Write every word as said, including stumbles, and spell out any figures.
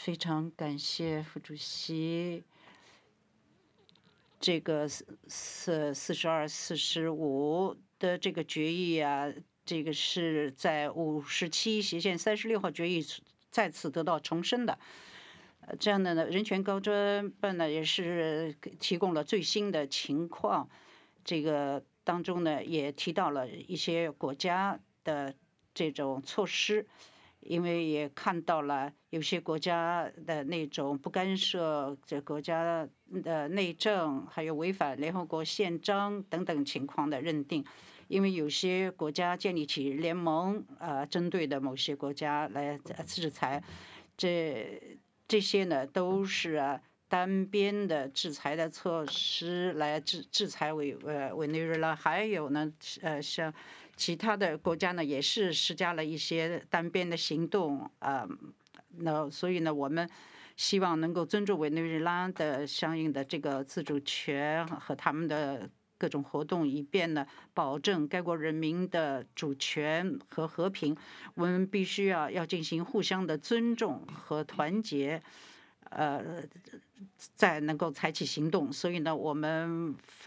非常感谢副主席。这个四四四十二、四十五的这个决议啊，这个是在五十七斜线三十六号决议再次得到重申的。呃这样的呢，人权高专办呢也是提供了最新的情况。这个当中呢也提到了一些国家的这种措施。因为也看到了有些国家的那种不干涉这国家的内政，还有违反联合国宪章等等情况的认定。因为有些国家建立起联盟，呃，针对的某些国家来制裁，这这些呢都是啊单边的制裁的措施来制制裁委呃委内瑞拉，还有呢呃像其他的国家呢也是施加了一些单边的行动啊、呃，那所以呢我们希望能够尊重委内瑞拉的相应的这个自主权和他们的各种活动，以便呢保证该国人民的主权和和平。我们必须要要进行互相的尊重和团结，呃，再能够采取行动。所以呢，我们